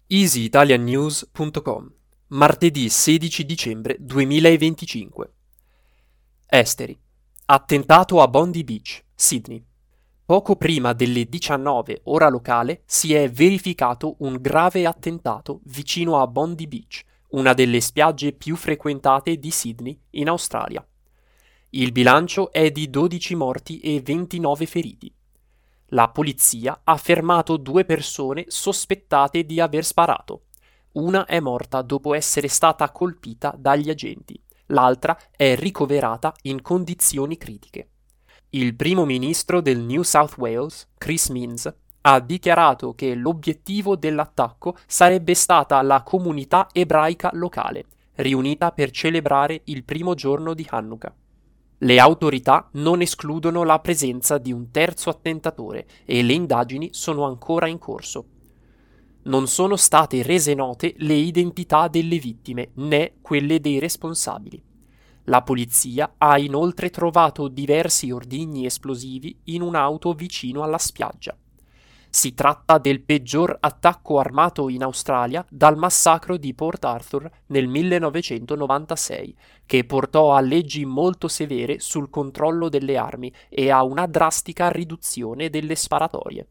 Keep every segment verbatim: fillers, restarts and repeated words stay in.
easy italian news punto com, martedì sedici dicembre duemilaventicinque. Esteri. Attentato a Bondi Beach, Sydney. Poco prima delle diciannove ora locale si è verificato un grave attentato vicino a Bondi Beach, una delle spiagge più frequentate di Sydney in Australia. Il bilancio è di dodici morti e ventinove feriti. La polizia ha fermato due persone sospettate di aver sparato. Una è morta dopo essere stata colpita dagli agenti, l'altra è ricoverata in condizioni critiche. Il primo ministro del New South Wales, Chris Minns, ha dichiarato che l'obiettivo dell'attacco sarebbe stata la comunità ebraica locale, riunita per celebrare il primo giorno di Hanukkah. Le autorità non escludono la presenza di un terzo attentatore e le indagini sono ancora in corso. Non sono state rese note le identità delle vittime né quelle dei responsabili. La polizia ha inoltre trovato diversi ordigni esplosivi in un'auto vicino alla spiaggia. Si tratta del peggior attacco armato in Australia dal massacro di Port Arthur nel millenovecentonovantasei, che portò a leggi molto severe sul controllo delle armi e a una drastica riduzione delle sparatorie.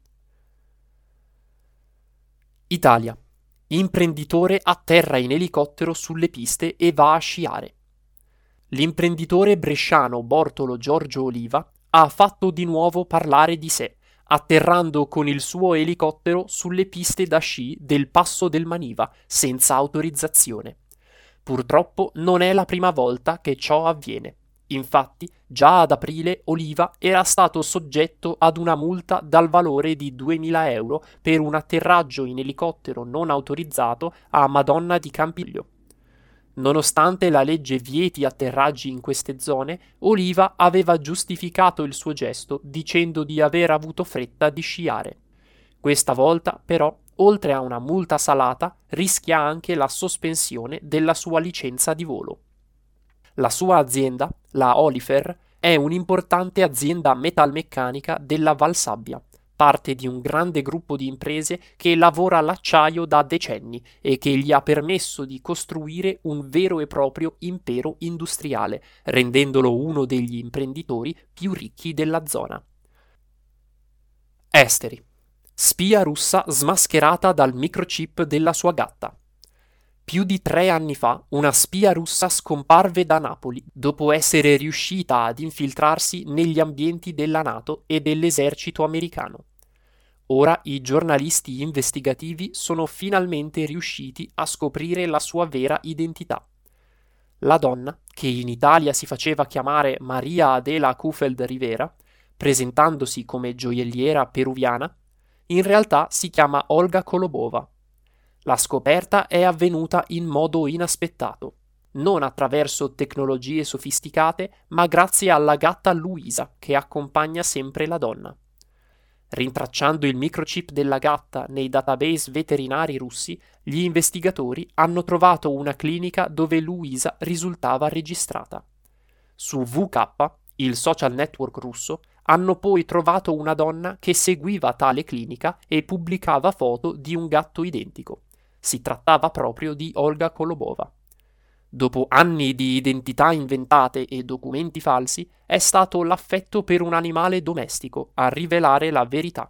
Italia. Imprenditore atterra in elicottero sulle piste e va a sciare. L'imprenditore bresciano Bortolo Giorgio Oliva ha fatto di nuovo parlare di sé, atterrando con il suo elicottero sulle piste da sci del Passo del Maniva senza autorizzazione. Purtroppo non è la prima volta che ciò avviene. Infatti, già ad aprile Oliva era stato soggetto ad una multa dal valore di duemila euro per un atterraggio in elicottero non autorizzato a Madonna di Campiglio. Nonostante la legge vieti atterraggi in queste zone, Oliva aveva giustificato il suo gesto dicendo di aver avuto fretta di sciare. Questa volta, però, oltre a una multa salata, rischia anche la sospensione della sua licenza di volo. La sua azienda, la Olifer, è un'importante azienda metalmeccanica della Valsabbia, parte di un grande gruppo di imprese che lavora l'acciaio da decenni e che gli ha permesso di costruire un vero e proprio impero industriale, rendendolo uno degli imprenditori più ricchi della zona. Esteri. Spia russa smascherata dal microchip della sua gatta. Più di tre anni fa una spia russa scomparve da Napoli dopo essere riuscita ad infiltrarsi negli ambienti della NATO e dell'esercito americano. Ora i giornalisti investigativi sono finalmente riusciti a scoprire la sua vera identità. La donna, che in Italia si faceva chiamare Maria Adela Kufeld Rivera, presentandosi come gioielliera peruviana, in realtà si chiama Olga Kolobova. La scoperta è avvenuta in modo inaspettato, non attraverso tecnologie sofisticate, ma grazie alla gatta Luisa che accompagna sempre la donna. Rintracciando il microchip della gatta nei database veterinari russi, gli investigatori hanno trovato una clinica dove Luisa risultava registrata. Su V K, il social network russo, hanno poi trovato una donna che seguiva tale clinica e pubblicava foto di un gatto identico. Si trattava proprio di Olga Kolobova. Dopo anni di identità inventate e documenti falsi, è stato l'affetto per un animale domestico a rivelare la verità.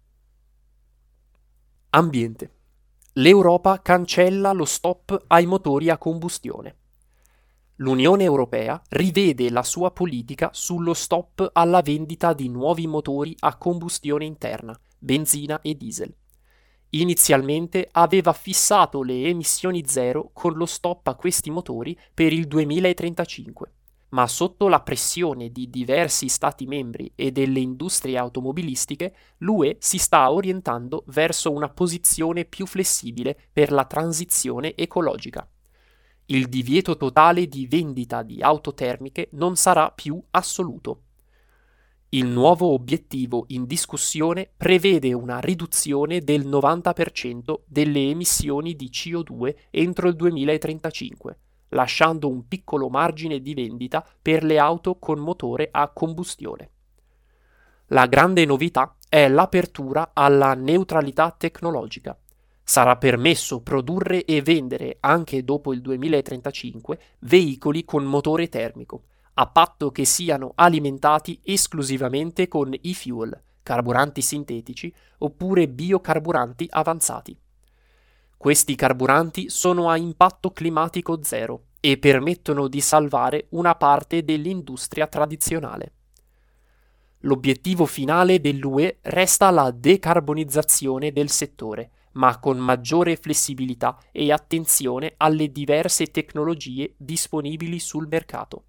Ambiente. L'Europa cancella lo stop ai motori a combustione. L'Unione Europea rivede la sua politica sullo stop alla vendita di nuovi motori a combustione interna, benzina e diesel. Inizialmente aveva fissato le emissioni zero con lo stop a questi motori per il duemilatrentacinque, ma sotto la pressione di diversi Stati membri e delle industrie automobilistiche, l'U E si sta orientando verso una posizione più flessibile per la transizione ecologica. Il divieto totale di vendita di auto termiche non sarà più assoluto. Il nuovo obiettivo in discussione prevede una riduzione del novanta per cento delle emissioni di C O due entro il duemilatrentacinque, lasciando un piccolo margine di vendita per le auto con motore a combustione. La grande novità è l'apertura alla neutralità tecnologica. Sarà permesso produrre e vendere anche dopo il duemilatrentacinque veicoli con motore termico, a patto che siano alimentati esclusivamente con e-fuel, carburanti sintetici oppure biocarburanti avanzati. Questi carburanti sono a impatto climatico zero e permettono di salvare una parte dell'industria tradizionale. L'obiettivo finale dell'U E resta la decarbonizzazione del settore, ma con maggiore flessibilità e attenzione alle diverse tecnologie disponibili sul mercato.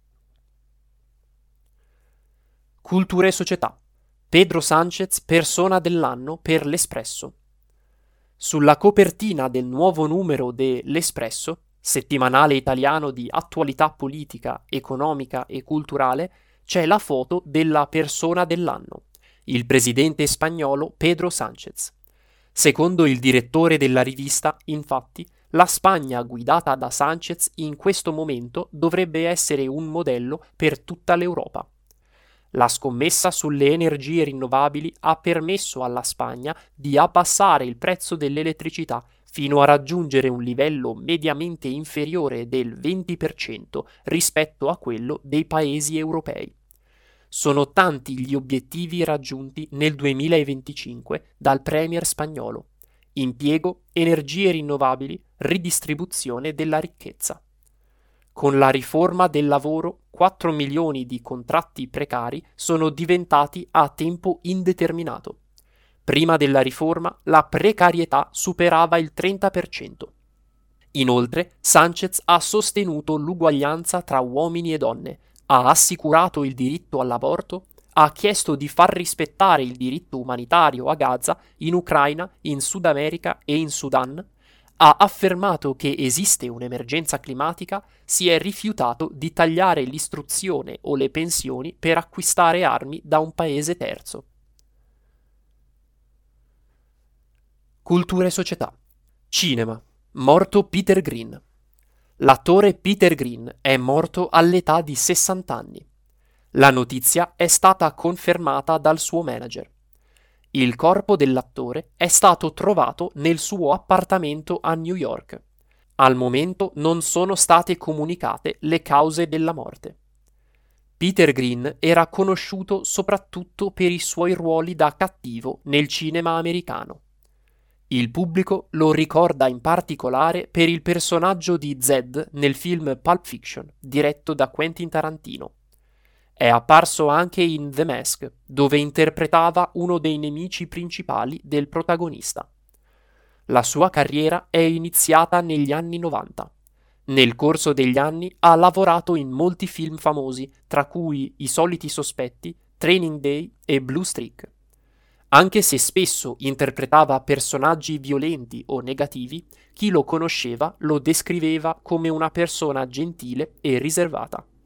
Cultura e società. Pedro Sánchez, persona dell'anno per l'Espresso. Sulla copertina del nuovo numero de L'Espresso, settimanale italiano di attualità politica, economica e culturale, c'è la foto della persona dell'anno, il presidente spagnolo Pedro Sánchez. Secondo il direttore della rivista, infatti, la Spagna guidata da Sánchez in questo momento dovrebbe essere un modello per tutta l'Europa. La scommessa sulle energie rinnovabili ha permesso alla Spagna di abbassare il prezzo dell'elettricità fino a raggiungere un livello mediamente inferiore del venti per cento rispetto a quello dei paesi europei. Sono tanti gli obiettivi raggiunti nel duemilaventicinque dal premier spagnolo: impiego, energie rinnovabili, ridistribuzione della ricchezza. Con la riforma del lavoro, quattro milioni di contratti precari sono diventati a tempo indeterminato. Prima della riforma, la precarietà superava il trenta per cento. Inoltre, Sánchez ha sostenuto l'uguaglianza tra uomini e donne, ha assicurato il diritto all'aborto, ha chiesto di far rispettare il diritto umanitario a Gaza, in Ucraina, in Sud America e in Sudan, ha affermato che esiste un'emergenza climatica, si è rifiutato di tagliare l'istruzione o le pensioni per acquistare armi da un paese terzo. Cultura e società. Cinema. Morto Peter Green. L'attore Peter Green è morto all'età di sessanta anni. La notizia è stata confermata dal suo manager. Il corpo dell'attore è stato trovato nel suo appartamento a New York. Al momento non sono state comunicate le cause della morte. Peter Green era conosciuto soprattutto per i suoi ruoli da cattivo nel cinema americano. Il pubblico lo ricorda in particolare per il personaggio di Zed nel film Pulp Fiction, diretto da Quentin Tarantino. È apparso anche in The Mask, dove interpretava uno dei nemici principali del protagonista. La sua carriera è iniziata negli anni novanta. Nel corso degli anni ha lavorato in molti film famosi, tra cui I soliti sospetti, Training Day e Blue Streak. Anche se spesso interpretava personaggi violenti o negativi, chi lo conosceva lo descriveva come una persona gentile e riservata.